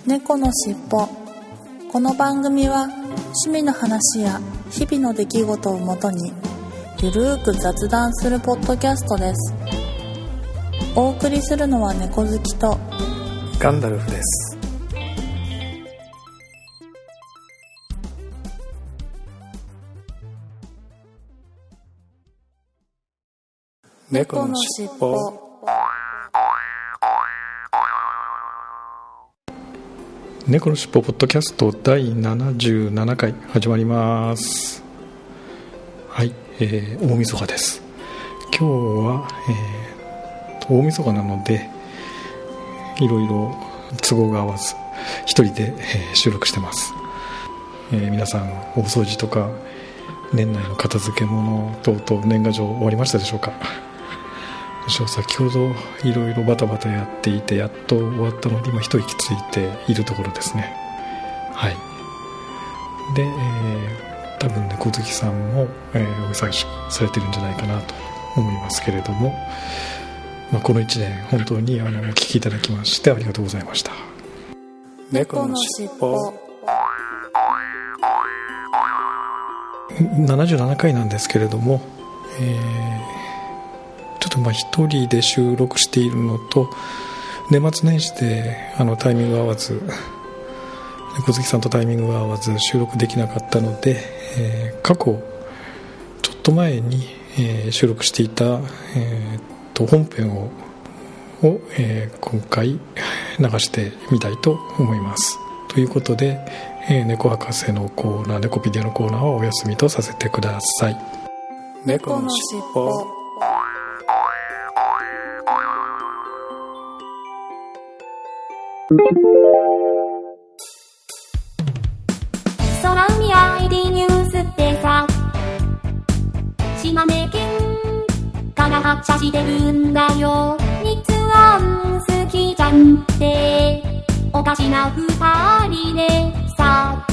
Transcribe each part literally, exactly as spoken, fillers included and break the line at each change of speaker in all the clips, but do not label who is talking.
猫のしっぽ。この番組は趣味の話や日々の出来事をもとにゆるーく雑談するポッドキャストです。お送りするのは猫好きと
ガンダルフです。猫のしっぽ。猫のしっぽポッドキャストだいななじゅうななかい始まります。はい、えー、大晦日です。今日は、えー、大晦日なのでいろいろ都合が合わず一人で、えー、収録してます。えー、皆さん大掃除とか年内の片付け物等々年賀状終わりましたでしょうか。私は先ほどいろいろバタバタやっていてやっと終わったので今一息ついているところですね。はいで、えー、多分猫好きさんも、えー、お忙しくされてるんじゃないかなと思いますけれども、まあ、このいちねん本当にあのお聞きいただきましてありがとうございました。猫のしっぽななじゅうななかいなんですけれども、えーちょっとまあ一人で収録しているのと年末年始であのタイミング合わず猫好きさんとタイミングが合わず収録できなかったので、えー、過去ちょっと前に、えー、収録していた、えー、と本編を、をえー、今回流してみたいと思います。ということで、えー、猫博士のコーナー猫ピディアのコーナーはお休みとさせてください。猫のしっぽ。
空海 アイディー ニュースってさ、島根県から発車してるんだよ。日安好きじゃんっておかしな二人でさ。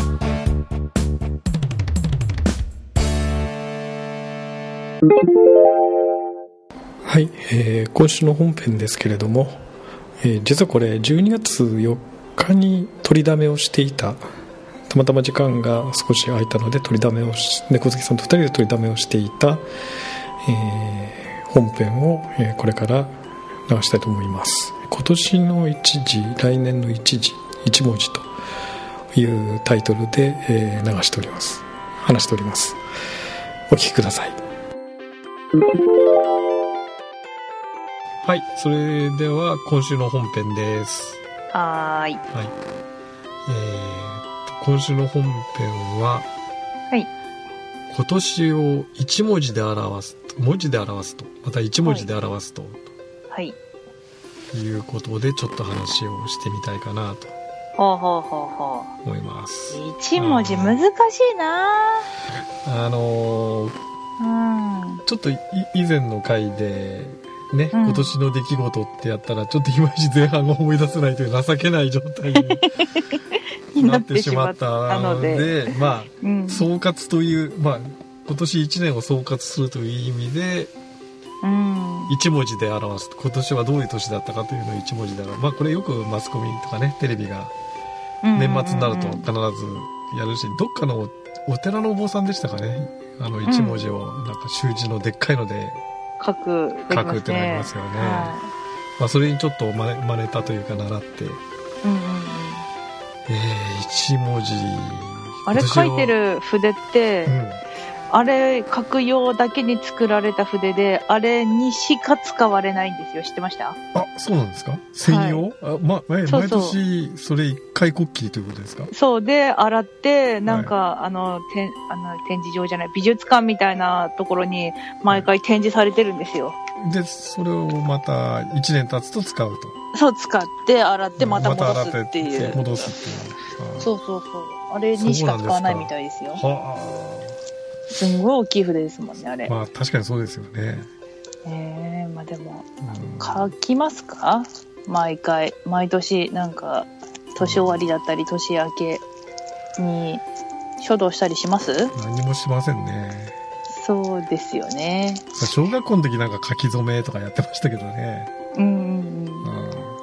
はい、えー、今週の本編ですけれども、えー、実はこれじゅうにがつよっかに取りだめをしていた、たまたま時間が少し空いたので取りだめをし猫好きさんとふたりで取りだめをしていた、えー、本編を、えー、これから流したいと思います。今年の一時来年の一時一文字というタイトルで、えー、流しております話しております。お聞きください。はい、それでは今週の本編です。
はーい。
はい。えー、今週の本編は、
はい。
今年を一文字で表すと、文字で表すと、また一文字で表すと、
はい。
ということでちょっと話をしてみたいかなと。
ほうほうほうほう。
思います。
一文字難しいな
あのー、うん。ちょっと以前の回で。ね、うん、今年の出来事ってやったらちょっといまいち前半が思い出せないという情けない状態になってしまったのでまあ、うん、総括という、まあ、今年いちねんを総括するという意味で、うん、一文字で表す。今年はどういう年だったかというのを一文字で表す。まあこれよくマスコミとかねテレビが年末になると必ずやるし、どっかのお寺のお坊さんでしたかね、あの一文字をなんか習字のでっかいので
書く、ね、
書くってなりますよね。はい、まあそれにちょっと真似、真似たというか習って、うんうんうん、えー、一文字。
あれ書いてる筆って、うん、あれ書く用だけに作られた筆で、あれにしか使われないんですよ。知ってました？
あ、そうなんですか？専用？はい、あ、ま、毎
そうそう
年それ一回こっきりということですか？
そうで、洗って、なんか、はい、あの、てん、あの、展示場じゃない、美術館みたいなところに毎回展示されてるんですよ。
で、それをまたいちねん経つと使うと。
そう、使って、洗って、また戻すっていう。
また戻すっていう。
そうそうそう。あれにしか使わないみたいですよ。はあ。すんごい大きい筆ですもんね、あれ。
まあ、確かにそうですよね。
ええー、まあでも、書きますか？毎回、毎年、なんか、年終わりだったり、年明けに書道したりします？
何もしませんね。
そうですよね。
小学校の時なんか書き初めとかやってましたけどね。うんうんうん。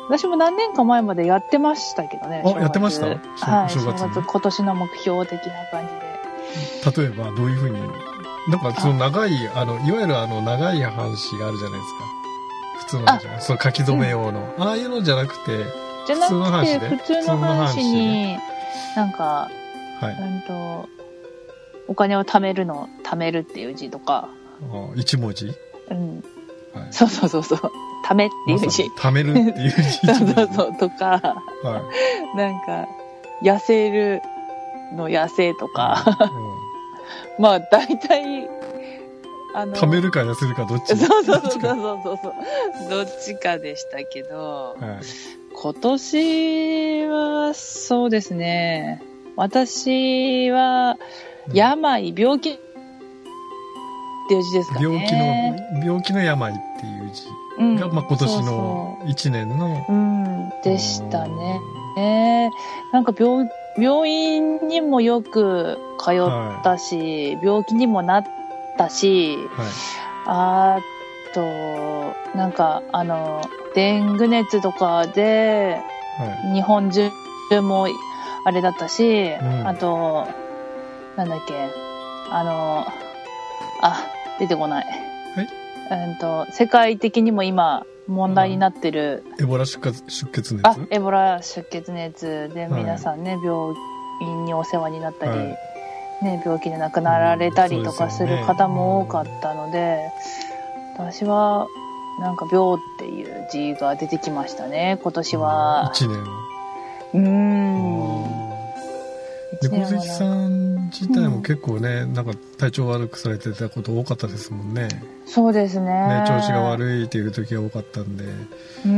私も何年か前までやってましたけどね。
あ、やってました？
はい、正月。正月、今年の目標的な感じで。
例えば、どういうふうに、なんかその長い、あの、いわゆるあの、長い半紙があるじゃないですか。普通のじゃない、その書き初め用の、うん。ああいうのじゃなくて、
じゃなくて、普通の半紙に、なんか、
はい。
うんと、お金を貯めるの、貯めるっていう字とか。
あ、一文字？
うん。はい、そうそうそうそう。貯めっていう字。
貯めるっていう字。
そうそうそう。とか、
はい。
なんか、痩せるの痩せとか。うん、まあ、大体、あの。
貯めるか痩せるかどっち？
そうそうそうそうそうそう。どっちかでしたけど、はい、今年は、そうですね。私は、病、病気っていう字ですかね。
病気の、病気の病っていう字が、うん、まあ、今年の一年の。
うん、でしたね。えー、なんか病、病院にもよく通ったし、はい、病気にもなったし、はい、あと、なんか、あの、デング熱とかで、はい、日本中もあれだったし、うん、あと、なんだっけ、あの、あ、出てこない。はい。うんと、世界的にも今、問題になってる。
エボラ出血、出血熱？
あ、エボラ出血熱で皆さんね、はい、病院にお世話になったり、はい、ね、病気で亡くなられたりとかする方も多かったので、うん、私は、なんか病っていう字が出てきましたね、今年は。
一年。
うーん。
猫関さん自体も結構ね、うん、なんか体調悪くされてたこと多かったですもんね。
そうですね。
ね、調子が悪いっていう時が多かったんで、
うん、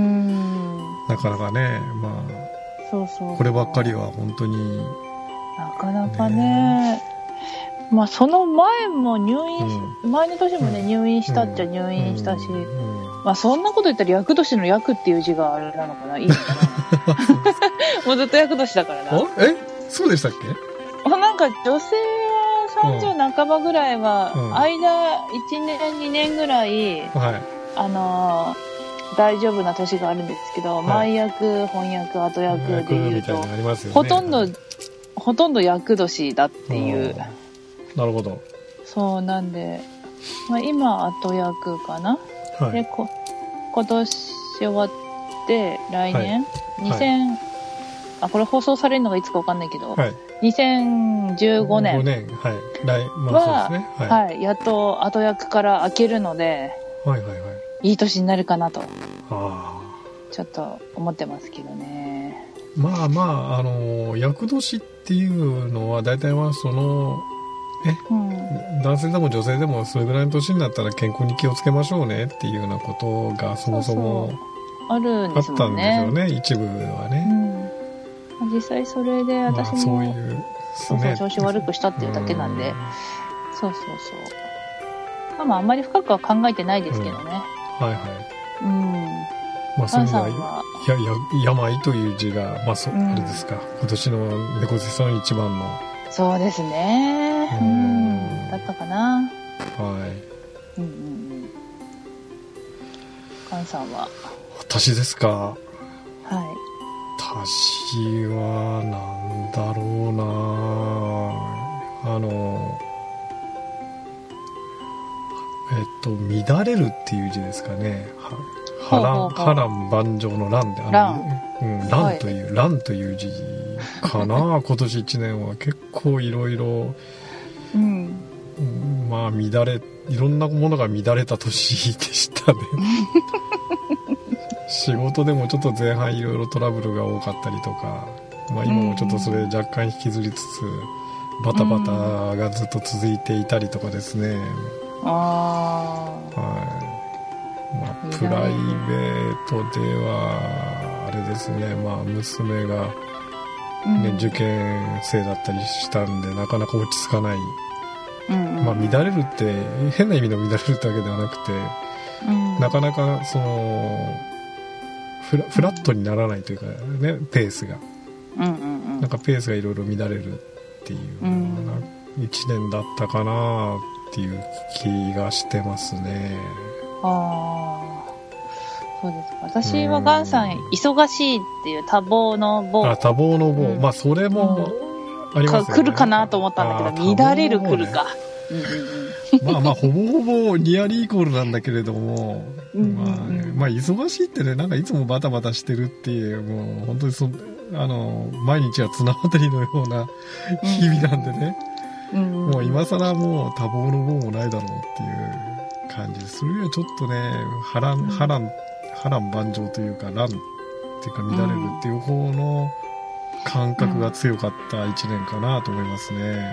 なかなかね、まあ、
そうそうそう、
こればっかりは本当に
なかなかね、ね、まあその前も入院し、うん、前の年もね、うん、入院したっちゃ入院したし、うんうん、まあそんなこと言ったら厄年の厄っていう字があれなのかな、いいのかな。もうずっと厄年だからな。
え？そうでしたっけ？
なんか女性はさんじゅう半ばぐらいは、うん、間いちねんにねんぐらい、はい、あのー、大丈夫な年があるんですけど、はい、前役、翻訳、後役で言うと、ね、ほとんど、はい、ほとんど厄年だっていう。
なるほど。
そうなんで、まあ、今後役かな、はい、でこ今年終わって来年、はい、にせん、はい、あ、これ放送されるのがいつかわかんないけど、はい、にせんじゅうごねん。
ごねん、はい。来、まあそうですね。
はい。はい、やっと後役から開けるので、
はいはいはい。
いい年になるかなと。
ああ。
ちょっと思ってますけどね。
まあまあ、あの、厄年っていうのは、大体はその、え、うん、男性でも女性でもそれぐらいの年になったら健康に気をつけましょうねっていうようなことがそもそも
あるんですもんね。
あったんでしょうね、一部はね。
うん、実際それで私も、まあ、そういう、そうそう、調子悪くしたっていうだけなんで、うん、そうそうそう。まあまああんまり深くは考えてないですけどね。うん、
はいはい。
うん。
まあそういう意味では、や、や、病という字が、まあそう、うん、あれですか、今年の猫背さん一番の。
そうですね。うん。だったかな。
はい。
うんうんうん。菅さんは？
私ですか。
はい。
私は、なんだろうな、あの、えっと、乱れるっていう字ですかね。波乱、波乱万丈の乱で、あの、うん、乱という、はい、乱という字かな。今年一年は結構いろいろ、うん、まあ乱れ、いろんなものが乱れた年でしたね。仕事でもちょっと前半いろいろトラブルが多かったりとか、まあ今もちょっとそれ若干引きずりつつ、バタバタがずっと続いていたりとかですね。
うん、ああ。
はい。まあ、プライベートでは、あれですね、まあ娘が、ね、うん、受験生だったりしたんで、なかなか落ち着かない。うんうん、まあ乱れるって、変な意味の乱れるってわけではなくて、うん、なかなかその、フラ、フラットにならないというかね、ペースが、
うんうんうん、
なんかペースがいろいろ乱れるっていう一年だったかなっていう気がしてますね。
ああ、 そうですか。私はガンさん、忙しいっていう多忙の棒。
あ、多忙の棒。
うん、
まあ、それもありますよね。
か来るかなと思ったんだけど、乱れる来るか。うんうんうん、
まあまあ、ほぼほぼニアリーイコールなんだけれども、
うんうんうん、
まあ、まあ、忙しいってね、なんかいつもバタバタしてるっていう、もう本当にそ、あの、毎日は綱渡りのような日々なんでね、うんうん、もう今更もう多忙の棒もないだろうっていう感じです。それよりはちょっとね、波乱、波乱、波乱万丈というか、乱っていうか乱れるっていう方の感覚が強かった一年かなと思いますね。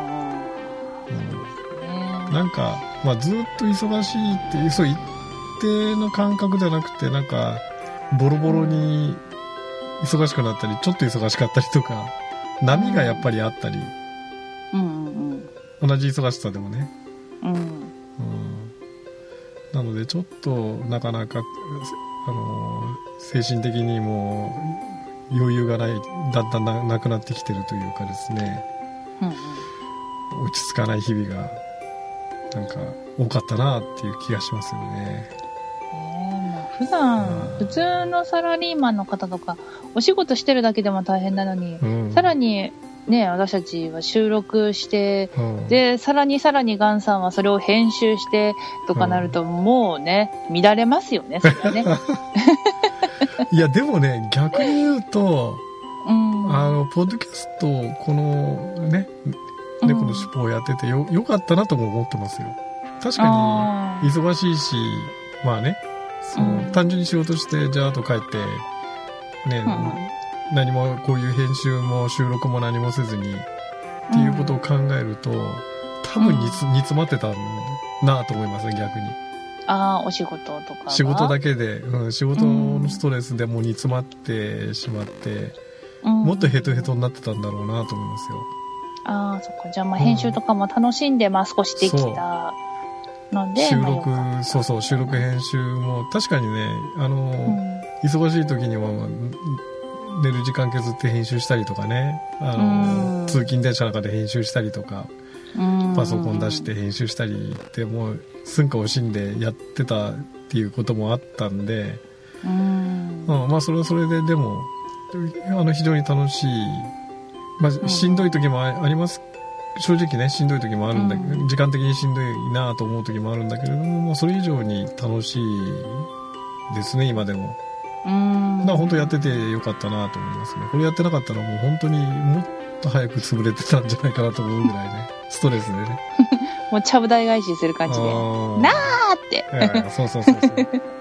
うん、なんか、まあ、ずっと忙しいっていう、そう一定の感覚じゃなくて、なんか、ボロボロに忙しくなったり、ちょっと忙しかったりとか、波がやっぱりあったり、うんうんうん、同じ忙しさでもね。うんうん、なので、ちょっとなかなか、あの、精神的にも余裕がない、だんだん な, なくなってきてるというかですね、うんうん、落ち着かない日々が、なんか多かったなっていう気がしますよね。
普段、普通のサラリーマンの方とか、お仕事してるだけでも大変なのに、うん、さらにね、私たちは収録して、うん、で、さらにさらにガンさんはそれを編集してとかなると、もうね、乱れますよね、それはね。
いや、でもね、逆に言うと、うん、あの、ポッドキャスト、このね、猫の尻尾をやっててよ、よかったなとも思ってますよ。確かに、忙しいし、まあね、その、うん、単純に仕事して、じゃああと帰って、ね、うん、何もこういう編集も収録も何もせずに、っていうことを考えると、多分煮つ、煮詰まってたなと思いますね、逆に。
ああ、お仕事とか
仕事だけで、うん、仕事のストレスでもう煮詰まってしまって、うん、もっとヘトヘトになってたんだろうなと思いますよ。
ああ、そっか。じゃあ、まあ、編集とかも楽しんで、まあ、少しできたので、
収録、まあ、そうそう、収録編集も、確かにね、あの、うん、忙しい時には、寝る時間削って編集したりとかね、あの、うん、通勤電車の中で編集したりとか、うん、パソコン出して編集したりって、もう、寸暇を惜しんでやってたっていうこともあったんで、うん、うん、まあ、それはそれで、でも、あの、非常に楽しい、まあ、しんどい時もあります。正直ね、しんどい時もあるんだけど、うん、時間的にしんどいなと思う時もあるんだけれども、まあ、それ以上に楽しいですね、今でも。うん。だから本当やっててよかったなと思いますね。これやってなかったらもう本当にもっと早く潰れてたんじゃないかなと思うぐらいね、ストレスでね。
もうちゃぶ台返しする感じで。なーって。
いやそうそうそうそう。で、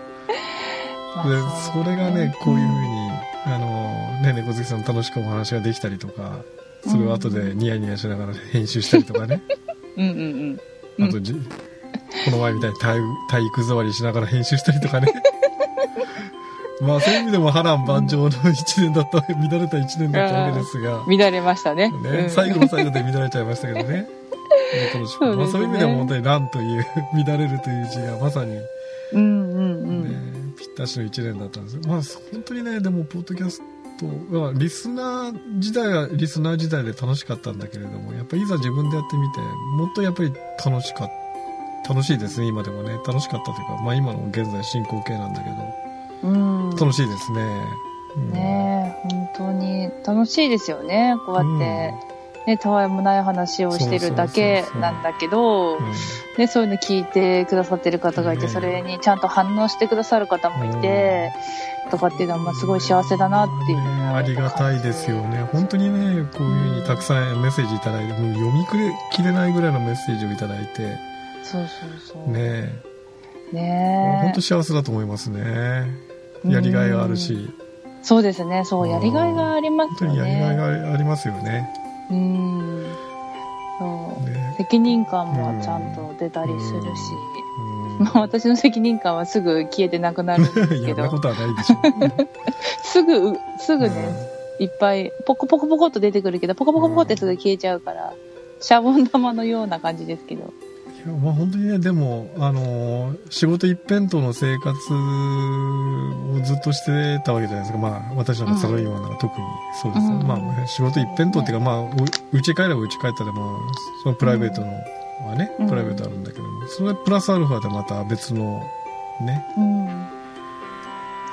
それがね、こういうふうに、あの、ね、猫好きさん楽しくお話ができたりとか、それを後でニヤニヤしながら編集したりとかね。うんうんうん。あと、じこの前みたいに体体育座りしながら編集したりとかね。まあそういう意味でも波乱万丈の一年だった、乱れた一年だったわけですが。
乱れましたね。
ね、うん、最後の最後で乱れちゃいましたけどね。そう、まあ、そういう意味でも本当に乱という、乱れるという字がまさに、うんうんうんね、ぴったしの一年だったんですよ。まあ本当にね、でもポッドキャスト、リスナー時代はリスナー時代で楽しかったんだけれども、やっぱりいざ自分でやってみて、もっとやっぱり楽しかった、楽しいですね、今でもね。楽しかったというか、まあ今の現在進行形なんだけど、うん、楽しいですね。うん、ね
え、本当に楽しいですよね、こうやって。うんね、たわいもない話をしてるだけなんだけど、ね、そういうの聞いてくださってる方がいて、それにちゃんと反応してくださる方もいて、とかっていうのは、まあ、すごい幸せだなっていう、ね。
ありがたいですよね。本当にね、こういうふうにたくさんメッセージいただいて、もう読みきれないぐらいのメッセージをいただいて。
そうそうそう。
ね
え。ねえ。
本当幸せだと思いますね。やりがいがあるし。
そうですね、そう、やりがいがありますよね。
本当にやりがいがありますよね。
うん、そう、ね、責任感もちゃんと出たりするし、うん、まあ私の責任感はすぐ消えてなくなるんですけど。いや、
そんなことはないでしょ。
すぐ、すぐね、うん、いっぱい、ポコポコポコっと出てくるけど、ポコポコポコってすぐ消えちゃうから、シャボン玉のような感じですけど。
いや、まあ本当にね、でも、あのー、仕事一辺倒の生活をずっとしてたわけじゃないですか。まあ、私なんかサラリーマンなんか特にそうです、うん、まあ、仕事一辺倒っていうか、まあ、うち帰ればうち帰ったでも、そのプライベートのはね、うん、プライベートあるんだけども、それプラスアルファでまた別の、ね、うん、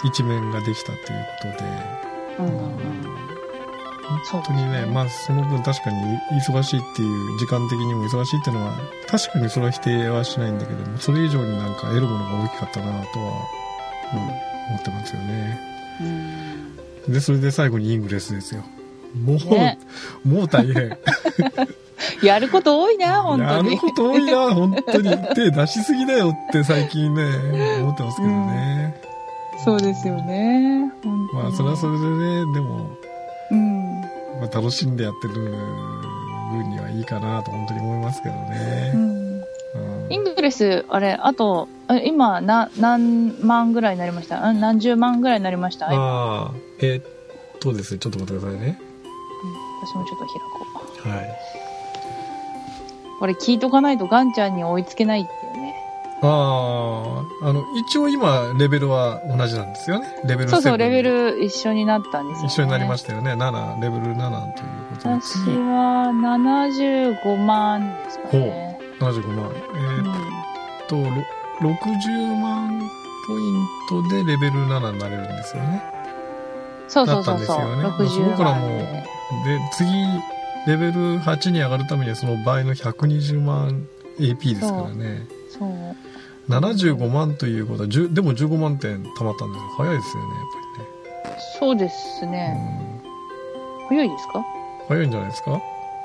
一面ができたということで、
うんうんうん、
本当にね、まあその分確かに忙しいっていう、時間的にも忙しいっていうのは確かにそれは否定はしないんだけども、それ以上になんか得るものが大きかったなとは、うん、思ってますよね、うん、でそれで最後にイングレスですよ。もう、ね、もう大変
やること多いな本当に。
やること多いな本当に。手出しすぎだよって最近ね思ってますけどね、
うん、そうですよね。
まあそれはそれでね、でも、
うん
まあ、楽しんでやってる分にはいいかなと本当に思いますけどね、うん
うん、イングレスあれあと今な何万ぐらいになりました？何十万ぐらいになりました？
ああえー、っとですね、ちょっと待ってくださいね、
うん、私もちょっと開こ
う。はい。
これ聞いとかないとガンちゃんに追いつけないっていうね。
ああ、あの一応今レベルは同じなんですよね。レベルなな。
そうそう、レベル一緒になったんですよね。
一緒になりましたよね。なな、レベルななということで。
私はななじゅうごまんですかね。
ほう、ななじゅうごまん。えー、っと、うん、ろくじゅうまんポイントでレベルななになれるんですよね。
そうそうそうそう。
だったんですよね。
ろくじゅうまん。
そこからもう、で、次、レベルはちに上がるためにはその倍のひゃくにじゅうまん エーピー ですからね。
そう。そう
ななじゅうごまんということは、でもじゅうごまんてん貯まったんですよ。早いですよね、やっぱりね。
そうですね。うん、早いですか？
早いんじゃないですか？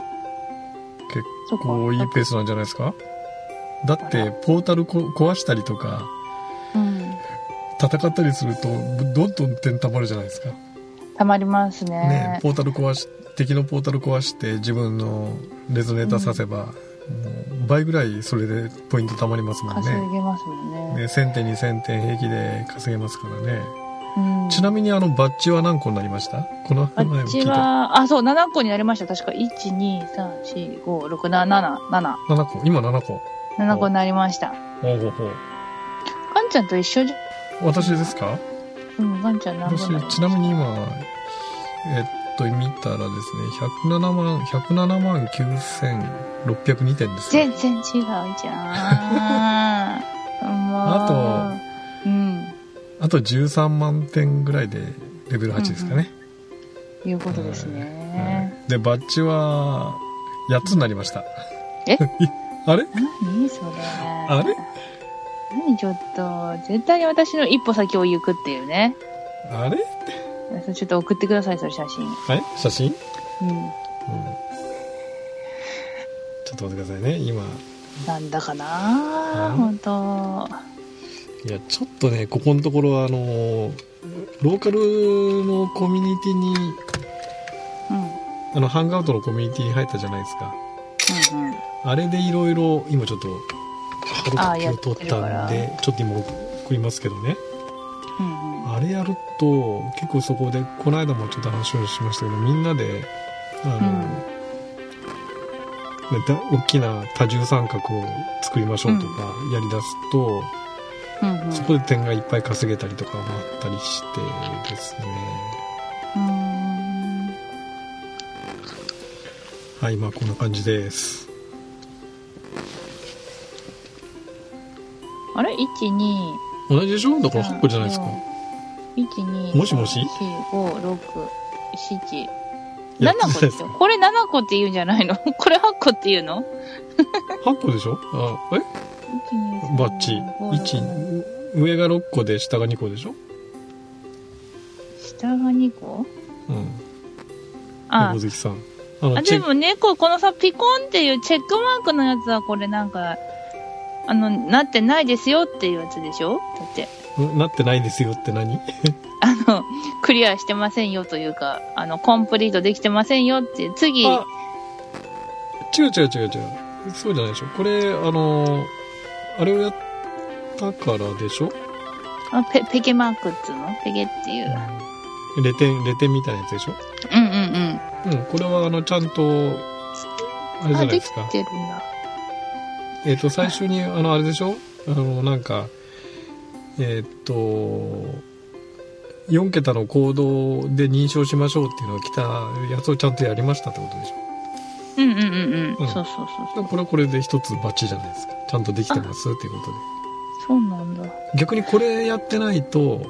結構いいペースなんじゃないですか？だって、ポータルこ壊したりとか、うん、戦ったりすると、どんどん点貯まるじゃないですか。
貯まりますね。
ね、ポータル壊し、敵のポータル壊して自分のレゾネーターさせば、うん、もう倍ぐらいそれでポイント貯まりますもんね。
稼げますもんね。
ね、せんてんにせんてん平気で稼げますからね。うん、ちなみにあのバッジは何個になりました？この
バッジは、あ、そう、ななこになりました。確か、いち、に、さん、よん、ご、ろく、なな、なな。なな
こ、今ななこ。
ななこになりました。
ほうほうほう。
ガンちゃんと一緒じゃ。
私ですか？
うん、ガンちゃん何
私、ちなみに今、えっと、見たらですね、ひゃくななまん、ひゃくななまんきゅうせんろっぴゃくにてんです、
ね。全然違うじゃん。もう。
あ
と、うん。
あとじゅうさんまんてんぐらいでレベルはちですかね。
うんうん、いうことですね、
はい。で、バッジはやっつになりました。
え
あれ
何それ
あれ
何ちょっと、絶対に私の一歩先を行くっていうね。
あれ
ちょっと送ってください、それ写真。
はい写真うん。うん。ちょっと待ってくださいね、今。
なんだかなほんと。
いや、ちょっとね、ここのところは、あの、ローカルのコミュニティに、うん、あの、ハンガーアウトのコミュニティに入ったじゃないですか。うんうん。あれでいろいろ、今ちょっと、ハルトを取ったんで、ちょっと今送りますけどね。うんうん、あれやると、結構そこで、この間もちょっと話をしましたけど、みんなで、あの、うん、大きな多重三角を作りましょうとかやり出すと、うんうん、そこで点がいっぱい稼げたりとかもあったりしてですね。うーんはい、まあこんな感じです。
あれ ?いち、に
同じでしょ？だからはっこじゃないですか。
いち、に、
もしもし ?よん、
ご、ろく、なな、ななこですよ。これななこって言うんじゃないの？これはっこって言うの？
はっこでしょ？あ、えバッチ。いち、上がろっこで下がにこでしょ？
下がにこ？うん。
あ、猫好きさん。
あ, あでも猫、このさ、ピコンっていうチェックマークのやつはこれなんか、あの、なってないですよっていうやつでしょ？だって。
なってないですよって何？
あの、クリアしてませんよというか、あの、コンプリートできてませんよって、次。あ、
違う違う違う違う。そうじゃないでしょ。これ、あの、あれをやったからでしょ？
あ、ペ、ペケマークっつうの？ペケっていう。
うん、レテン、レテンみたいなやつでしょ？
うんうんうん。
うん、これはあの、ちゃんと、あれじゃないですか。
あ、できてるんだ。
えっと、最初に、あの、あれでしょ？あの、なんか、えっと、よんけたのコードで認証しましょうっていうのが来たやつをちゃんとやりましたってことでしょ？
うんうんうんうん。うん、そうそうそう。
これはこれで一つバッチじゃないですか。ちゃんとできてますっていうことで。
そうなんだ。
逆にこれやってないと、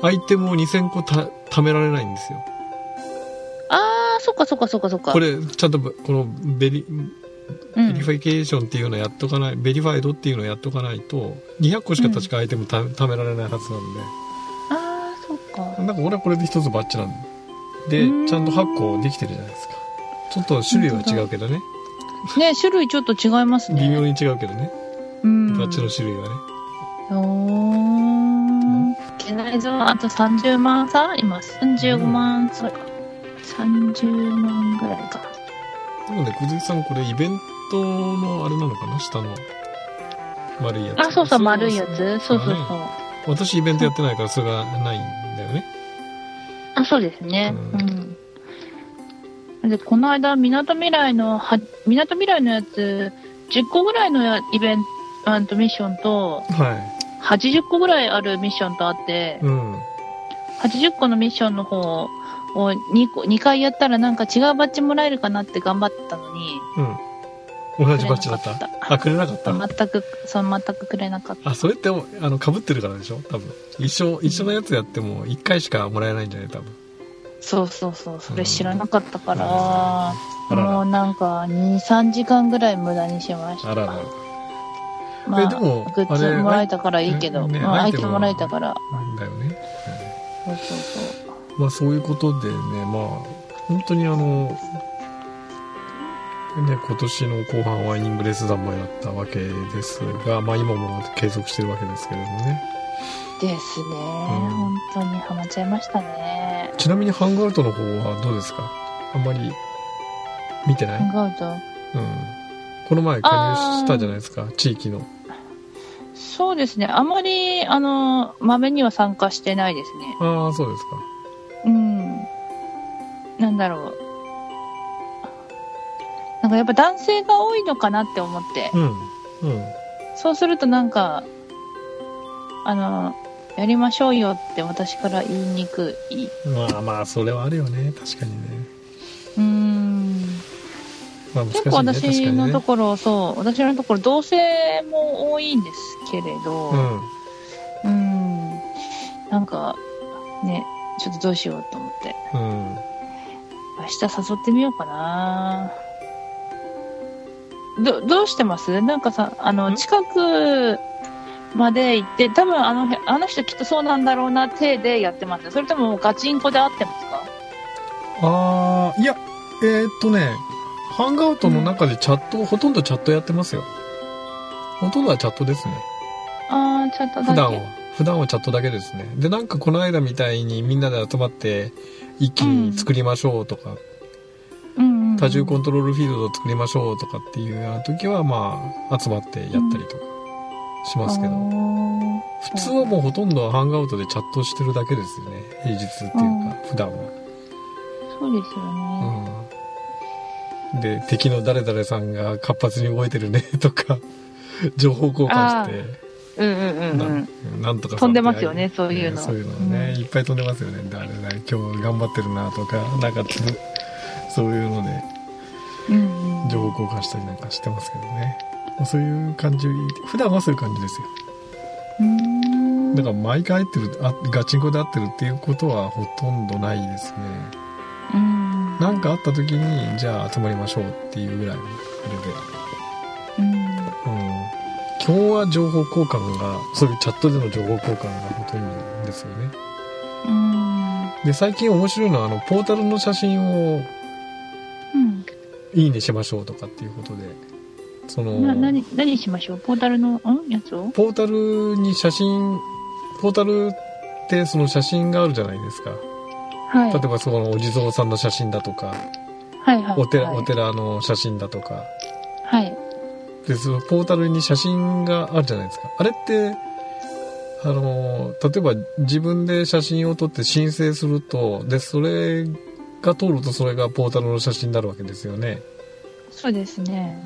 アイテムをにせんこた貯められないんですよ。
あー、そっかそっかそっかそっか。
これちゃんとこのベリ、
うん、
ベリフィケーションっていうのやっとかない、ベリファイドっていうのやっとかないとにひゃっこしか確かアイテムた、うん、貯められないはずなんで。
あー、そっか。
なんか俺はこれで一つバッチなんで、でちゃんと発行できてるじゃないですか。ちょっと種類は違うけどね。
ね、種類ちょっと違いますね。
微妙に違うけどね。うん。バッチの種類はね。
おー。いけないぞ。あとさんじゅうまんさ今さんじゅうごまん、うん、そうか。さんじゅうまんぐらいか。
でもね、小杉さんこれイベントのあれなのかな、下の丸いやつ。
あ、そうそう、丸いやつ。そうそうそう。
私イベントやってないからそれがないんだよね。
あ、そうですね。うん。うん、で、この間、みなとみらいの、は、みなとみらいのやつ、じゅっこぐらいのやイベント、あとミッションと、はい。はちじゅっこぐらいあるミッションとあって、うん。はちじゅっこのミッションの方をにこ、にかいやったらなんか違うバッジもらえるかなって頑張ったのに、
うん。同じバッジだった。あ、くれなかった。
全く、そう、全くくれなかった。
あ、それって、あの、被ってるからでしょ多分。一緒、一緒のやつやってもいっかいしかもらえないんじゃない多分。
そうそうそう、それ知らなかったから、うん、もうなんかに、さんじかんぐらい無駄にしました。あらら。まあ、えでもグッズもらえたからいいけど、ね、まあ、アイテムもらえたから。
なんだよね。
そうそうそう。
まあそういうことでね、まあ、本当にあの、ね、今年の後半はイングレス弾もやったわけですが、まあ今も継続してるわけですけれどもね。
ですね、うん、本当にハマっちゃいましたね。
ちなみにハングアウトの方はどうですか？あんまり見てない？
ハングアウト？うん。
この前加入したじゃないですか、地域の。
そうですね。あまり、あの、まめには参加してないですね。
ああ、そうですか。
うん。なんだろう。なんかやっぱ男性が多いのかなって思って。うん。うん。そうするとなんか、あの、やりましょうよって私から言いにくい。
まあまあ、それはあるよね。確かにね。
うーん。まあ難しいね、結構私のところ、ね、そう、私のところ同性も多いんですけれど、うん。うん。なんか、ね、ちょっとどうしようと思って。うん。明日誘ってみようかな。ど、どうしてます？なんかさ、あの、近くまで行って、多分あの、あの人きっとそうなんだろうな、手でやってます？それともガチンコで会ってますか？
あー、いや、えー、っとね、ハンガウトの中でチャット、うん、ほとんどチャットやってますよ。ほとんどはチャットですね。
あー、チャットだけ。
普段は。普段はチャットだけですね。で、なんかこの間みたいにみんなで集まって一気に作りましょうとか、うん、多重コントロールフィールドを作りましょうとかっていうような時は、まあ、集まってやったりとかしますけど、うん、普通はもうほとんどハンガウトでチャットしてるだけですよね。平日っていうか、うん、普段は。
そうですよね。うん
で、敵の誰々さんが活発に動いてるねとか情報交換して
うんうんうんうん
な, なんとか
飛んでますよね、そういうの、
ね、そういうのね、うん、いっぱい飛んでますよね。誰々今日頑張ってるなとか、なんかそういうので情報交換したりなんかしてますけどね、うん、そういう感じ、普段はそういう感じですよ。うーん、だから毎回会ってる、あガチンコで会ってるっていうことはほとんどないですね。うん、なんかあった時にじゃあ集まりましょうっていうぐらいのあれで、うん、うん、基本は情報交換が、そういうチャットでの情報交換がほとんどですよね。うん、で最近面白いのはあのポータルの写真を、うん、いいねしましょうとかっていうことで、その
な何何しましょう、ポータルのんやつを
ポータルに写真、ポータルってその写真があるじゃないですか。はい、例えばそのお地蔵さんの写真だとか、はいはい、お寺、はい、お寺の写真だとか、はい、でそのポータルに写真があるじゃないですか。あれってあの例えば自分で写真を撮って申請すると、でそれが通るとそれがポータルの写真になるわけですよね。
そうですね。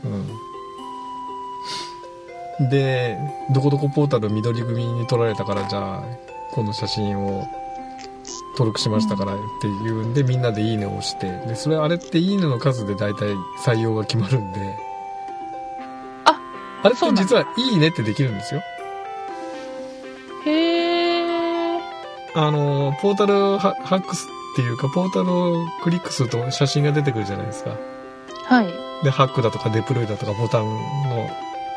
うん。でどこどこポータル緑組に撮られたからじゃあこの写真を登録しましたからっていうんで、みんなでいいねを押して、でそれあれっていいねの数で大体採用が決まるんで、
あ
あれって実はいいねってできるんですよ。
へー。
あのポータルハックスっていうか、ポータルをクリックすると写真が出てくるじゃないですか。
はい。
でハックだとかデプロイだとかボタンの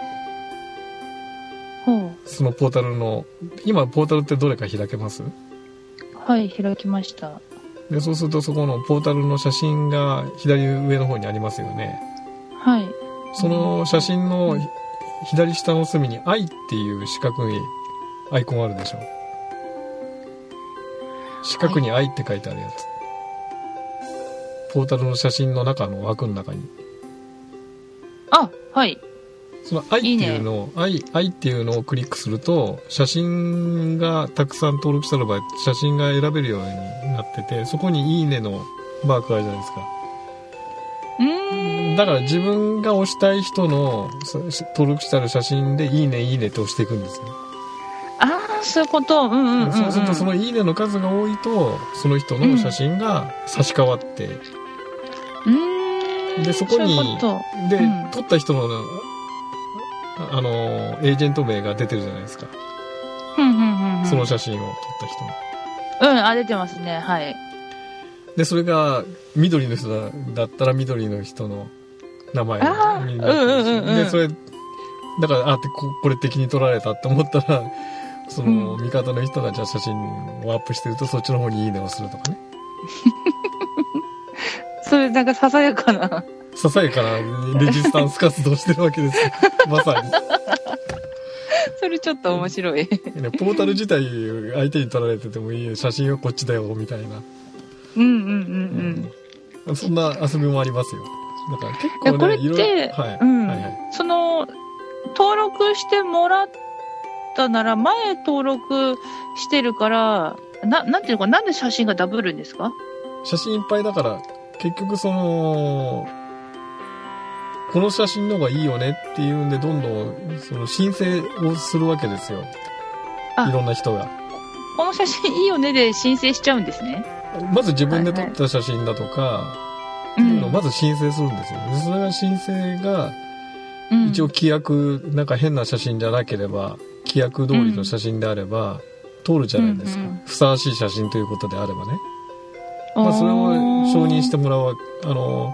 ほう。
そのポータルの今ポータルってどれか開けます？
はい、開きました。
でそうするとそこのポータルの写真が左上の方にありますよね。
はい。
その写真の左下の隅に I っていう四角いアイコンあるでしょ。四角に I って書いてあるやつ、はい、ポータルの写真の中の枠の中に。
あ、はい。
その I っていうのを、いいね、I, I っていうのをクリックすると写真がたくさん登録してある場合、写真が選べるようになってて、そこにいいねのマークあるじゃないですか。
うーん。
だから自分が押したい人の登録してある写真でいいねいいねって押していくんですよ。
ああ、そういうこと。うんうんうん、うん。
そうするとそのいいねの数が多いとその人の写真が差し替わって、
うん、うーん。
でそこに
そういうこと
で、
うん、
撮った人のあのエージェント名が出てるじゃないですか。
うんうんうんうん、
その写真を撮った人
の。うん、あ、出てますね。はい。
でそれが緑の人だ、だったら緑の人の名前になってるし、うんうんうんうん、でそれだからあって こ, これ敵に撮られたって思ったらその味方の人がじゃあ写真をアップしてるとそっちの方にいいねをするとかね。
それなんかささやかな
ささやかなレジスタンス活動してるわけですよ。まさに。
それちょっと面白い。
ポータル自体相手に撮られててもいいよ、写真はこっちだよみたいな。
うんうんうん
うん。そんな遊びもありますよ。だから結構ね、
これって、
いろいろ、はい、
うん
はいはい、
その登録してもらったなら前登録してるからな、なんていうのか、なんで写真がダブるんですか？
写真いっぱいだから結局そのこの写真の方がいいよねっていうんでどんどんその申請をするわけですよ。いろんな人が
この写真いいよねで申請しちゃうんですね。
まず自分で撮った写真だとか、はいはい、っていうのをまず申請するんですよ。でそれが申請が一応規約、なんか変な写真じゃなければ規約通りの写真であれば通るじゃないですか、うんうん、ふさわしい写真ということであればね。まあ、それを承認してもらう、あの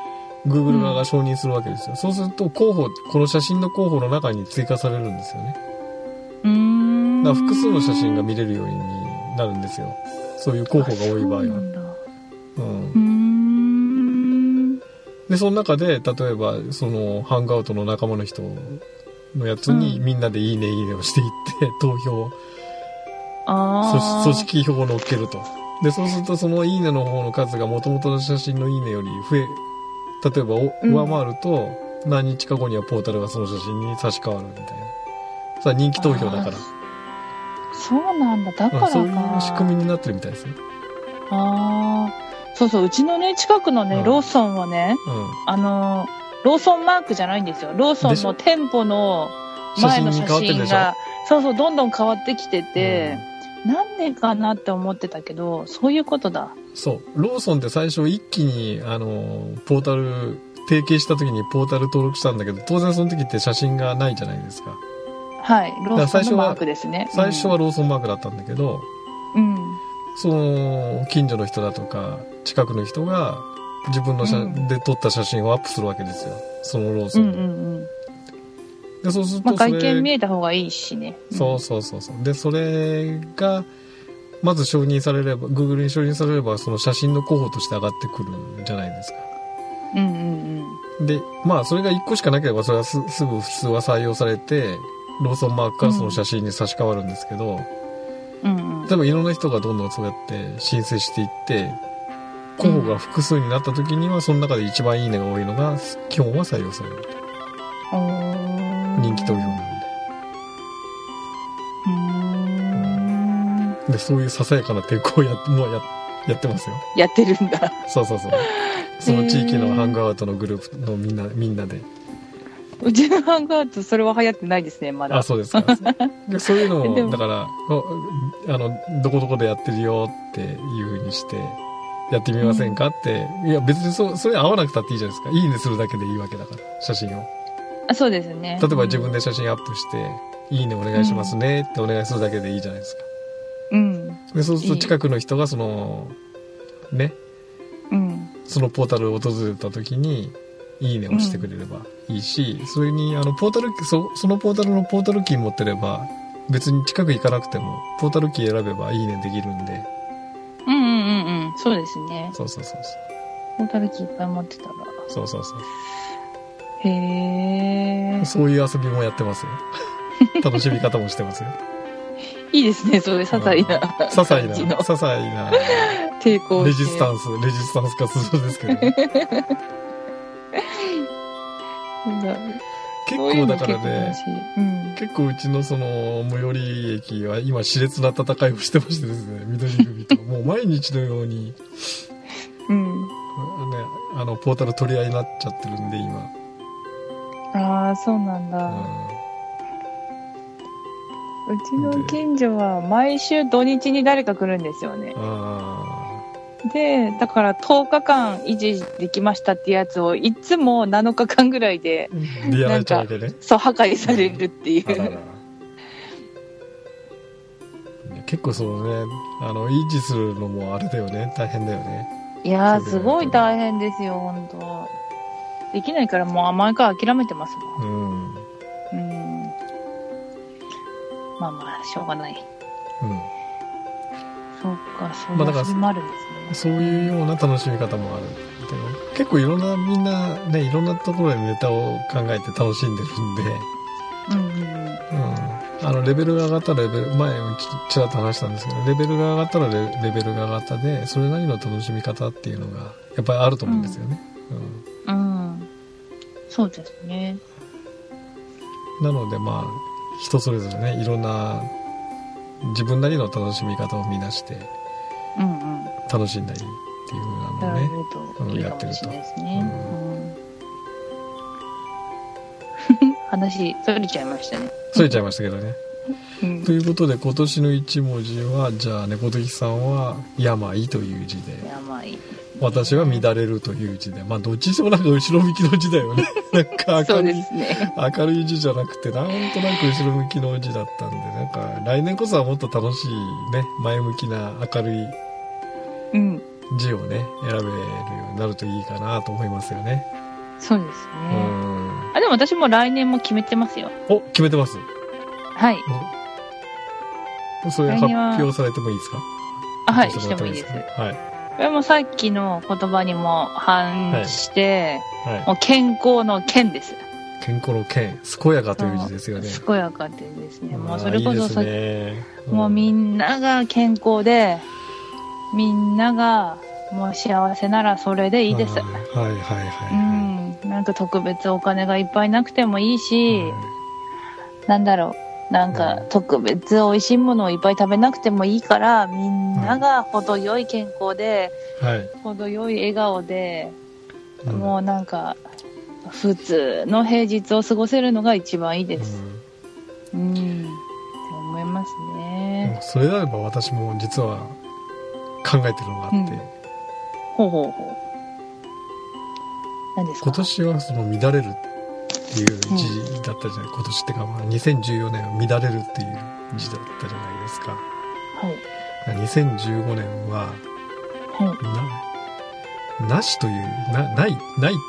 Google 側が承認するわけですよ、うん、そうすると候補、この写真の候補の中に追加されるんですよね。
うーん、
だから複数の写真が見れるようになるんですよ、そういう候補が多い場合は。うん、うーんでその中で例えばそのハングアウトの仲間の人のやつにみんなでいいねいいねをしていって投票、あ組織票を乗っけると。でそうするとそのいいねの方の数が元々の写真のいいねより増え、例えば上回ると何日か後にはポータルがその写真に差し替わるみたいな。それは人気投票だから。
そうなんだ、だからか。
そういう仕組みになってるみたいですね。
ああ、そうそう、うちのね近くのね、うん、ローソンはね、うん、あのローソンマークじゃないんですよ。ローソンの店舗の前の写真がそうそうどんどん変わってきてて。うん、なんでかなって思ってたけど、そういうことだ。
そう、ローソンって最初一気にあのポータル提携した時にポータル登録したんだけど、当然その時って写真がないじゃないですか。
はい、ローソンのマークですね。
最初はローソンマークだったんだけど、
うん、
その近所の人だとか近くの人が自分の写、うん、で撮った写真をアップするわけですよ、そのローソンで。うんうんうん、でそうするとそれ、
まあ、外見見えた方がいいしね、
うん、そうそうそうそう。でそれがまず承認されれば Google に承認されればその写真の候補として上がってくるじゃないですか。
うんうん
うん。でまあそれがいっこしかなければそれは す, すぐ普通は採用されてローソンマークからその写真に差し替わるんですけど、
うんうん、
多分いろんな人がどんどんそうやって申請していって候補が複数になった時にはその中で一番いいねが多いのが基本は採用されると。人気投票なんで。
うーん。
で、そういうささやかな抵抗をやってもう や, やってますよ。
やってるんだ。
そうそうそう。その地域のハングアウトのグループのみんなみんなで。
うちのハングアウトそれは流行ってないですね、まだ。
あ、そうですか。でそういうのをだからあのどこどこでやってるよっていう風にしてやってみませんかって、うん、いや別に そ, それ合わなくたっていいじゃないですか。いいねするだけでいいわけだから写真を。
あ、そうですね。
例えば自分で写真アップして、うん、いいねお願いしますねってお願いするだけでいいじゃないですか。
うん。
でそうすると近くの人がそのね、
うん、
そのポータルを訪れた時にいいねをしてくれればいいし、うん、それにあのポータル そ, そのポータルのポータルキー持ってれば別に近く行かなくてもポータルキー選べばいいねできるんで。
うんうんうんうん、そうですね。
そうそうそうそう。
ポータルキーいっぱい持ってたら。
そうそうそう。
へー。
そういう遊びもやってますよ。楽しみ方もしてますよ。
いいですね、そういう些細な、
些細な、些細な
抵抗
レジスタンス、レジスタンス活動ですけど、ね。結構だからね、うん、結構うちのその最寄り駅は今熾烈な戦いをしてましてですね、緑組ともう毎日のように、
うん、ね、
あのポータル取り合いになっちゃってるんで今。
ああ、そうなんだ。うん、うちの近所は毎週土日に誰か来るんですよね。
あ
で、だからとおかかん維持できましたってやつをいつもなのかかんぐらいで、
なんか、ね、
そう、破壊されるっていう。
あらら結構そのね、あの、維持するのもあれだよね、大変だよね。
いやー、すごい大変ですよ、ほんと。できないからもう毎回諦めてますもん。うん。うん。まあまあ、しょうがない。うん。そうか、そういう遊びもあるんですね。
そういうような楽しみ方もある。結構いろんな、みんなね、いろんなところでネタを考えて楽しんでるんで、うんうんうん、あのレベルが上がったらレベル、前もちらっと話したんですけど、レベルが上がったら レ, レベルが上がったで、それなりの楽しみ方っていうのがやっぱりあると思うんですよね。
うん。うんうん、そうですね。
なのでまあ、人それぞれね、いろんな自分なりの楽しみ方を見出して、うんうん、楽しんだりっていう風なのをね、やってると。
話、それちゃいましたね。
それちゃいましたけどね。うん、ということで、今年の一文字は、じゃあ、猫時さんは、病という字で。
病。
私は乱れるという字で。まあ、どっちにしてもなんか後ろ向きの字だよね。なんか明るい、ね、明るい字じゃなくて、なんとなく後ろ向きの字だったんで、なんか、来年こそはもっと楽しいね、前向きな明るい字をね、選べるようになるといいかなと思いますよね。
そうですね。うんあ、でも私も来年も決めてますよ。
お、決めてます。
はい。
それ発表されてもいいですか？
あ、はい、してもいいです。はい。これもさっきの言葉にも反して、はいはい、もう健康の健です。
健康の健、健やかという字ですよね。
健やかってですね。もうそれこそさ、いいね、うん、もうみんなが健康で、みんながもう幸せならそれでいいです。はい
はいはいはい、
うん。なんか特別お金がいっぱいなくてもいいし、はい、なんだろう。なんか特別美味しいものをいっぱい食べなくてもいいから、みんなが程よい健康で、はい、程よい笑顔で、うん、もうなんか普通の平日を過ごせるのが一番いいです。うん、うん、って思いますね。
それであれば私も実は考えてるのがあって、うん、
ほうほうほう。何ですか？
今年はその乱れるっていう字だったじゃない、うん、今年ってか、まあ、にせんじゅうよねんは乱れるっていう字だったじゃないですか。はい。にせんじゅうごねんは、はい、な、なしという、な、ない、ないっていう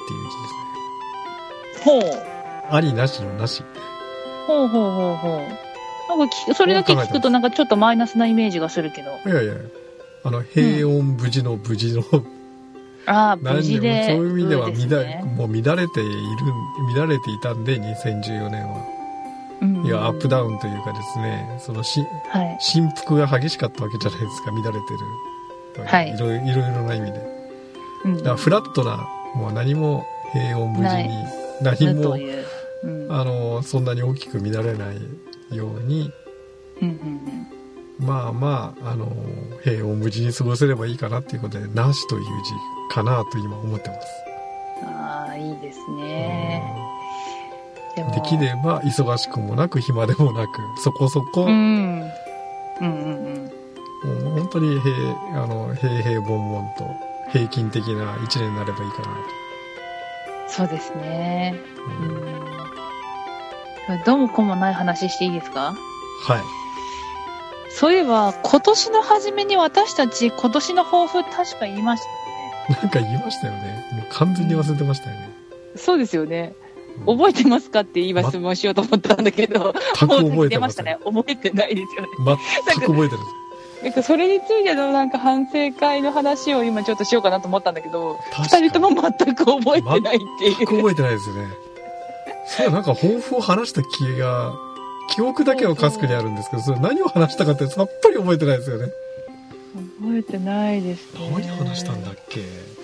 字ですね。ほう。
ありなしのなし。
ほうほうほうほう。なんかそれだけ聞くとなんかちょっとマイナスなイメージがするけど。
いやいや、あの、平穏無事の無事の、うん、
ああ、無事で。
そういう意味では乱れ、ね、もう乱れている、乱れていたんで、にせんじゅうよねんは。うん、いや、アップダウンというかですね、そのし、はい、振幅が激しかったわけじゃないですか、乱れてる。はい。いろいろ、いろいろな意味で。うん、だからフラットな、もう何も平穏無事に、何も、うん、あの、そんなに大きく乱れないように、うんうんうん、まあまあ、あの、平穏無事に過ごせればいいかなっていうことで、なしという字かなと今思ってます。
ああ、いいですね。
で, できれば忙しくもなく暇でもなく、そこそこ、うん、うんうんうん。もう本当に平、あの、平々凡々と平均的な一年になればいいかなと。
そうですね。うん、どうもこうもない話していいですか？
はい。
そういえば、今年の初めに私たち、今年の抱負確か言いましたよね。
なんか言いましたよね。もう完全に忘れてましたよね。
そうですよね。覚えてますかって言います、ま、しようと思ったんだけど、
全く覚えて
ましたね。覚えてないですよね。
全く覚えてない。
なんかそれについてのなんか反省会の話を今ちょっとしようかなと思ったんだけど、二人とも全く覚えてないっていう。
全く覚えてないですよね。それなんか抱負を話した気が、記憶だけはかすかにあるんですけど、それ何を話したかってさっぱり覚えてないですよね。
覚えてないですね。
何話したんだっけ。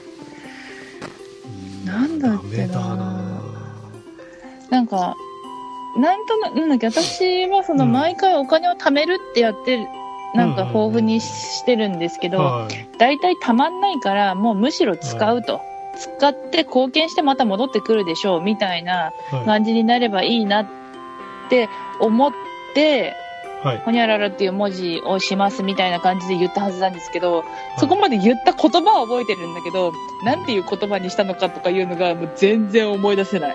なんだっけな。
ダメだな。
なんか、なんとなく、なんだっけ、私はその毎回お金を貯めるってやってる、うん、なんか豊富にしてるんですけど、はい、だいたいたまんないから、もうむしろ使うと。はい、使って貢献してまた戻ってくるでしょう、みたいな感じになればいいなって思って、はい、ほにゃららっていう文字をしますみたいな感じで言ったはずなんですけど、はい、そこまで言った言葉は覚えてるんだけど、なんていう言葉にしたのかとかいうのがもう全然思い出せない。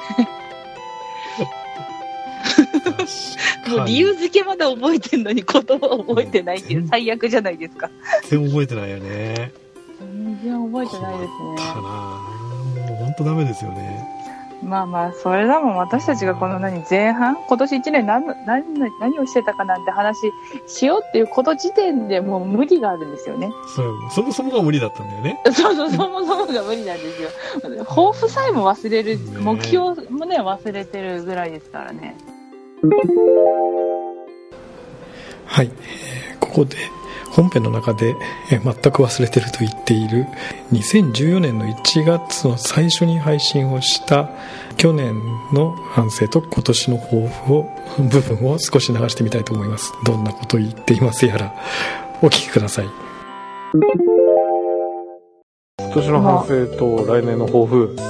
もう理由付けまだ覚えてんのに言葉を覚えてないっていう最悪じゃないですか。
全然覚えてないよね。
全然覚えてないですね。
困ったな。もう本当ダメですよね。
まあまあ、それだもん私たちがこの何前半今年一年何何何をしてたかなんて話しようっていうこと時点でもう無理があるんですよね。
そう、そもそもが無理だったんだよね。
そうそう、そもそもが無理なんですよ。抱負さえも忘れる、ね、目標もね忘れてるぐらいですからね。
はい、えー、ここで本編の中で、えー、全く忘れてると言っているにせんじゅうよねんのいちがつの最初に配信をした去年の反省と今年の抱負を部分を少し流してみたいと思います。どんなことを言っていますやらお聞きください。今年の反省と来年の抱負、うん、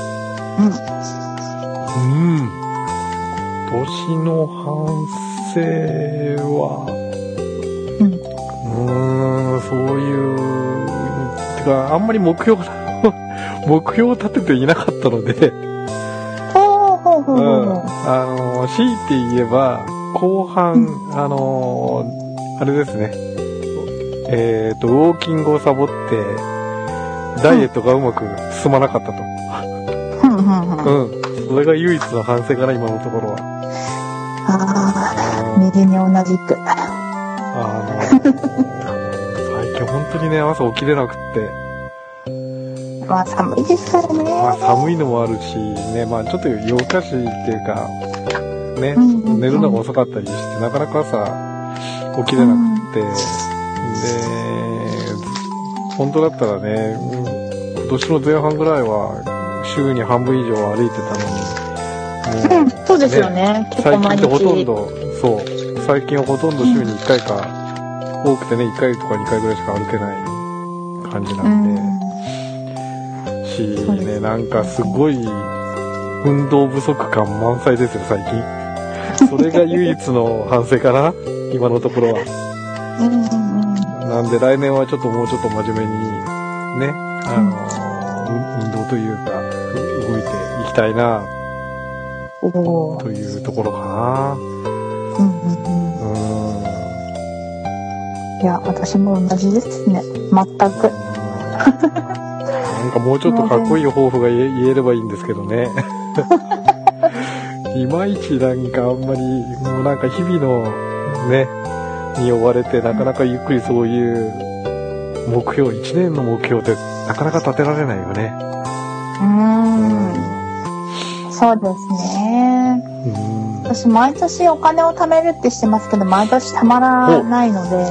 うん今年の反省は、うん、うーん、そういう、てか、あんまり目標、目標を立てていなかったので、
ほうほうほうほう、うん、
あの、強いて言えば、後半、うん、あの、あれですね、えっと、ウォーキングをサボって、ダイエットがうまく進まなかったと。うん、うん、それが唯一の反省かな、今のところは。
ああ、右に同じく。
あの最近本当にね、朝起きれなくって。
まあ寒いですからね。
まあ寒いのもあるし、ね、まあちょっと夜更かしっていうか、ね、うんうんうん、寝るのが遅かったりして、なかなか朝起きれなくって、うん、で、本当だったらね、今年の前半ぐらいは週に半分以上歩いてたのに、
うん、そうですよね。
ね、最近ってほとんど、そう、最近はほとんど週にいっかいか、うん、多くてね、いっかいとかにかいぐらいしか歩けない感じなんで、うん、し、ね、なんかすごい運動不足感満載ですよ、最近。それが唯一の反省かな、今のところは。うん、なんで来年はちょっともうちょっと真面目に、ね、あの、うん、運動というか、動いていきたいな、というところかな。うんうんうん。うん。
いや、私も同じですね。全く。なん
かもうちょっとかっこいい抱負が言えればいいんですけどね。いまいちなんかあんまり、もうなんか日々のね、に追われてなかなかゆっくりそういう目標、一年の目標ってなかなか立てられないよね。
うーん。そうですね。うん、私毎年お金を貯めるってしてますけど、毎年貯まらないので、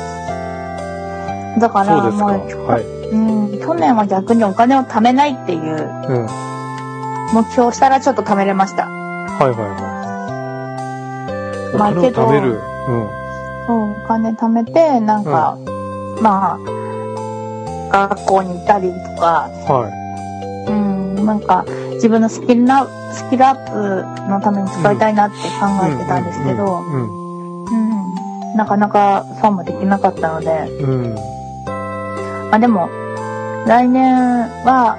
だからもう、はい、うん、去年は逆にお金を貯めないっていう目標をしたらちょっと貯めれました。はいはいはい。まあけど、お金を貯める。うん。そう、お金貯めて、なんか、うん、まあ、学校に行ったりとか、はい。うん、なんか、自分のスキルアップ、スキルアップのために使いたいなって考えてたんですけど、うん、なかなかそうもできなかったので、うん、まあでも、来年は、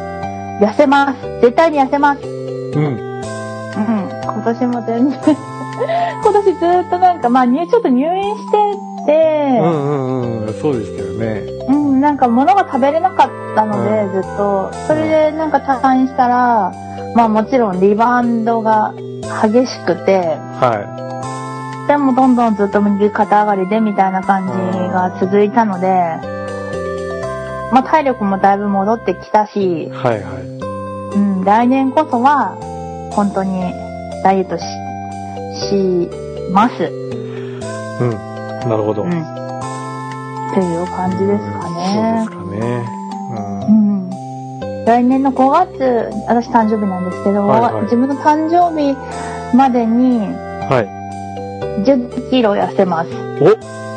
痩せます。絶対に痩せます。うん。うん。今年も全然今年ずっとなんか、まあ、入ちょっと入院してて、
うんうんうん、そうでしたよね。
うん、なんか物が食べれなかったので、
うん、
ずっと。それでなんか退院したら、まあもちろんリバウンドが激しくて、
は
でもどんどんずっと右肩上がりでみたいな感じが続いたので、まあ体力もだいぶ戻ってきたし、
い。はいはい。
うん、来年こそは本当にダイエットし、します。
うん、なるほど。
うん。っていう感じですかね。
そうですかね。うん。
うん、来年のごがつ、私誕生日なんですけど、はいはい、自分の誕生日までに、はい。じゅっキロ痩せます。
お、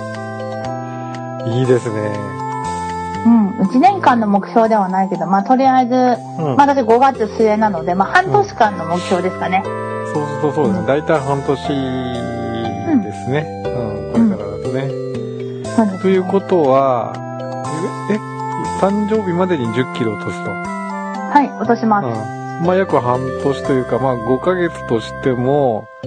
いいですね。
うん。いちねんかんの目標ではないけど、まあ、とりあえず、うん、まあ、私ごがつ末なので、まあ、半年間の目標ですかね。
うん、そうそうそうですね。だいたい半年ですね。うん。うん、これからだとね。うん、ということは、え、誕生日までにじゅっキロ落とすと。
はい、落とします。うん、
まあ、約半年というか、まあ、ごかげつとしても、うん。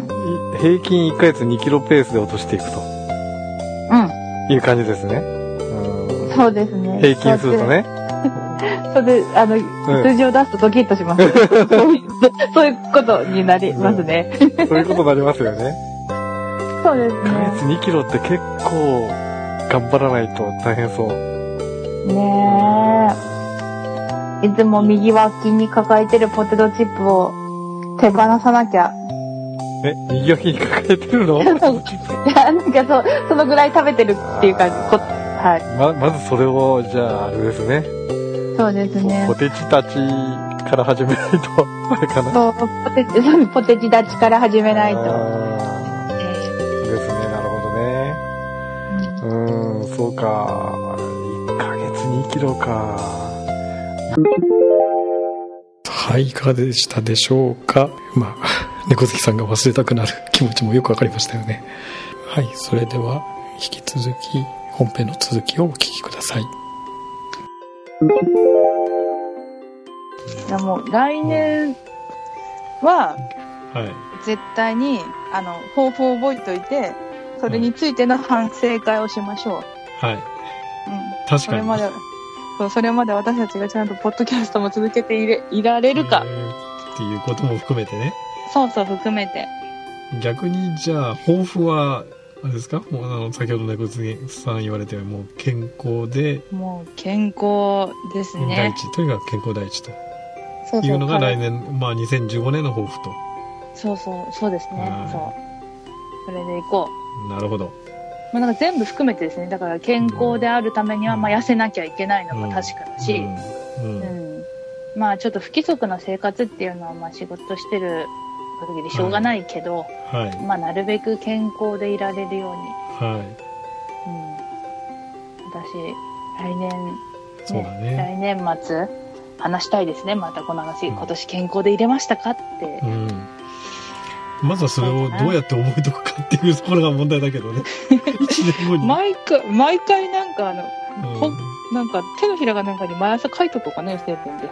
平均いっかげつにキロペースで落としていくと。
うん。
いう感じですね。
うん、そうですね。
平均するとね。
それで、あの、うん、数字を出すとドキッとします。そういうことになりますね。
うん、そういうことになりますよね。
そうですね。
いっかげつにキロって結構頑張らないと大変そう。
ねえ。いつも右脇に抱えてるポテトチップを手放さなきゃ。
え、右脇に抱えてるの？いや、なん
かそう、そのぐらい食べてるっていう感じ。はい。
ま、まずそれを、じゃあ、あれですね。
そうですね。
ポテチたちから始めないと、あれかな。
そう、ポテチ、ポテチたちから始めないと。
そうですね、なるほどね。うん、うーん、そうか。いっかげつにキロか。はい、いかがでしたでしょうか。まあ、猫好きさんが忘れたくなる気持ちもよくわかりましたよね。はい、それでは引き続き本編の続きをお聞きください。
いやもう来年は絶対にあの抱負を覚えておいて、それについての反省会をしましょう。
はい。うん。確かに。
それまで、そう、それまで私たちがちゃんとポッドキャストも続けていれ、いられるか。
っていうことも含めてね。
そうそう、含めて。
逆に、じゃあ、抱負は、あれですか？もうあの、先ほど猫好きさん言われて、もう健康で。
もう健康ですね。
第一。とにかく健康第一と。そうそう。いうのが来年、まあ、にせんじゅうごねんの抱負と。
そうそう、そうですね。そう。それでいこ
う。なるほど。
まあ、なんか全部含めてですね。だから健康であるためには、まあ、痩せなきゃいけないのも確かだし、うん。うんうん、まあ、ちょっと不規則な生活っていうのは、まあ、仕事してる限りしょうがないけど、はいはい、まあ、なるべく健康でいられるように。はい。うん。私、来年、ね、そうだね。来年末、話したいですね。またこの話、うん、今年健康でいれましたかって。うん。
まずはそれをどうやって覚えとくかっていうところが問題だけどね。いちねんごに。
毎回、毎回なんかあの、うん、ほなんか手のひらがなんかに毎朝書いとこうかね、ステーペンで。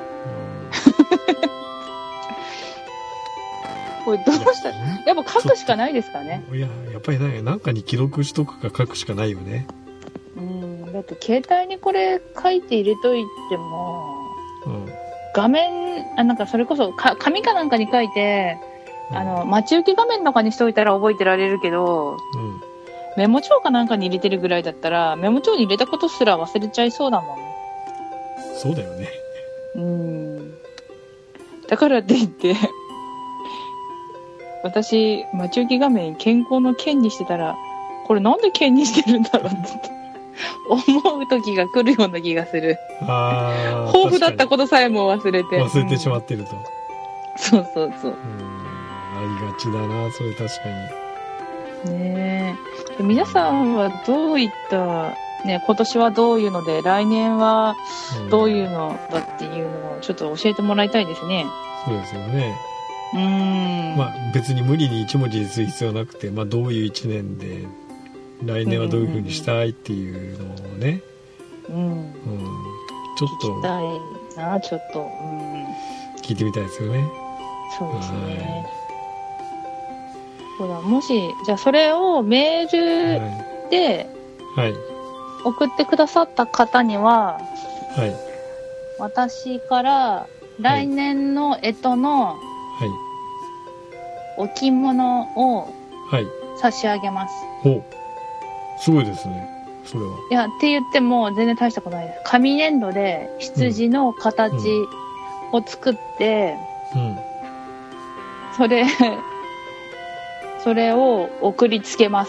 これどうしたら、やっぱ書くしかないですかね。
いや、やっぱりね、なんかに記録しとくか書くしかないよね。
うん、だって携帯にこれ書いて入れといても、うん、画面、あ、なんかそれこそか紙かなんかに書いて、あの、待ち受け画面とかにしといたら覚えてられるけど、うん、メモ帳かなんかに入れてるぐらいだったら、メモ帳に入れたことすら忘れちゃいそうだもん。
そうだよね。
うん。だからって言って、私、待ち受け画面健康の剣にしてたら、これなんで剣にしてるんだろうって思う時が来るような気がする。ああ。豊富だったことさえも忘れて。
忘れてしまってると。うん、
そうそうそう。うん
ありがちだな、それ確か
に。ねえ。皆さんはどういった、ね、今年はどういうので、来年はどういうのだっていうのをちょっと教えてもらいたいですね。
うん、そうですよね。
うーん。
まあ別に無理に一文字にする必要なくて、まあどういう一年で、来年はどういう風にしたいっていうのをね。うん。うん、ちょっと。
聞きたいな、ちょっと。うん。
聞いてみたいですよね。
そうですね。 そうだ、もしじゃあそれをメールで
はい
送ってくださった方には、
はい、
私から来年の干支の
はい
置物を
はい
差し上げます。
お、すごいですね。それは。
いや、って言っても全然大したことないです。紙粘土で羊の形を作って、
うんうん、
それ、それを送りつけます。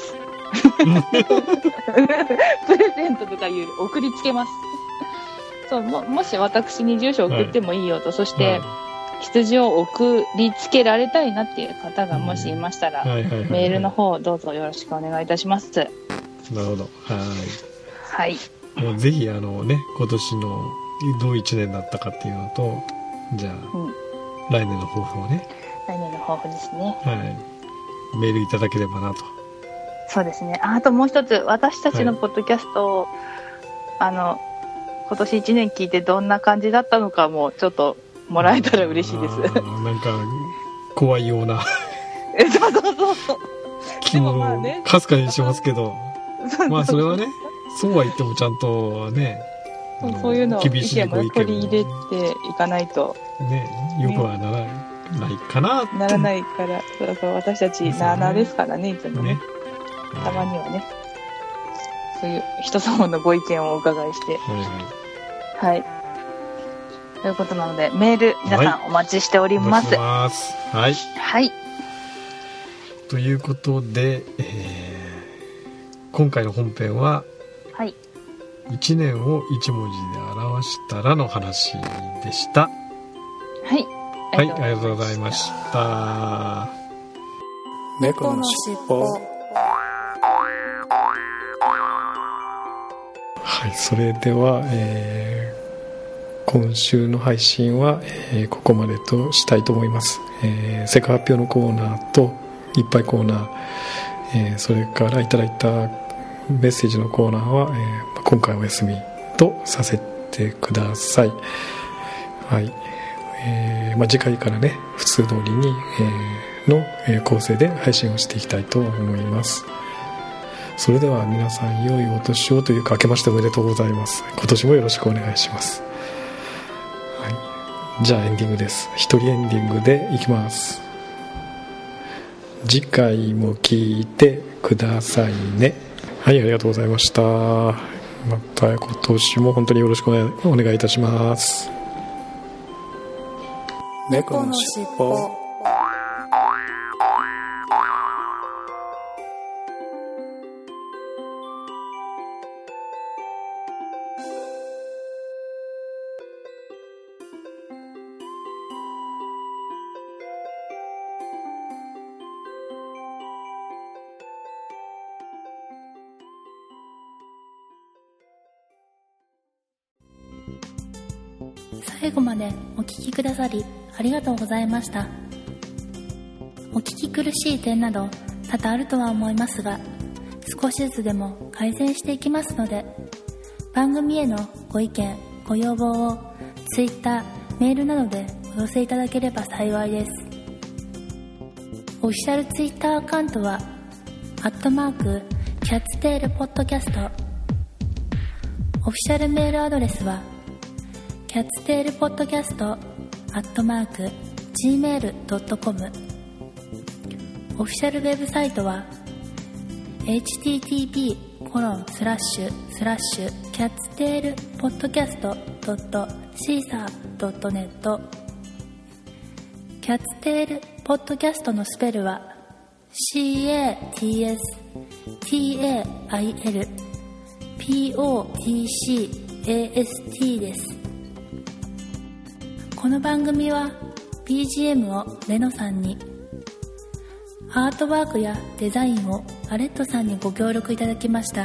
プレゼントとかいうより送りつけます。そう、も、もし私に住所送ってもいいよと、はい、そして、はい、羊を送りつけられたいなっていう方がもしいましたら、メールの方どうぞよろしくお願いいたします。な
るほど。はい。
はい。
もうぜひあのね、今年のどう一年だったかっていうのと、じゃあ、うん、来年の抱負をね。
来年の抱負ですね。
はい。メールいただければなと。
そうですね。あ、あともう一つ、私たちのポッドキャストを、はい、あの、今年一年聞いてどんな感じだったのかもちょっともらえたら嬉しいです。なんか
怖いような
そうそうそうそう。
気もかすかにしますけど、まあそれはね、そうは言ってもちゃんとね、
そういうのを意見も取り入れていかないと
ね、よくはならないかな、ね、
ならないから、そうそう、私たちなあなあですからね、いつもね、たまにはね。そういう人様のご意見をお伺いして、はい、はい、ということなのでメール皆さんお待ちしております。
はい、お待ちしてます。はい、
はい、
ということで、えー、今回の本編は、
はい、
いちねんをいち文字で表したらの話でした。
はい、
はい、ありがとうございました。
猫のしっぽ。
はい、それでは、えー、今週の配信は、えー、ここまでとしたいと思います。えー、世界発表のコーナーといっぱいコーナー、えー、それからいただいたメッセージのコーナーは、えー、今回お休みとさせてください。はい、えーまあ、次回からね普通通りに、えー、の、えー、構成で配信をしていきたいと思います。それでは皆さん良いお年をというか明けましておめでとうございます。今年もよろしくお願いします。はい、じゃあエンディングです。一人エンディングでいきます。次回も聞いてくださいね。はい、ありがとうございました。また今年も本当によろしくお願いいたします。
猫のしっぽ。
最後までお聞きくださりありがとうございました。お聞き苦しい点など多々あるとは思いますが、少しずつでも改善していきますので、番組へのご意見ご要望を Twitter、メールなどでお寄せいただければ幸いです。オフィシャル Twitter アカウントはアットマークキャッツテールポッドキャスト。オフィシャルメールアドレスはキャッツテールポッドキャストアットマーク ジーメールドットコム。 オフィシャルウェブサイトは エイチティーティーピーコロンスラッシュスラッシュキャッツテールポッドキャストドットシーサードットネット。キャッツテールポッドキャストのスペルは シーエーティーエスティーエーアイエルピーオーティーシーエーエスティー です。この番組は ビージーエム をレノさんに、アートワークやデザインをアレットさんにご協力いただきました。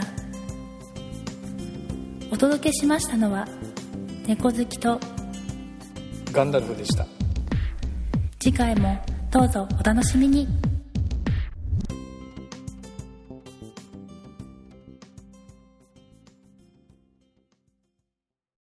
お届けしましたのは猫好きと
ガンダルフでした。
次回もどうぞお楽しみに。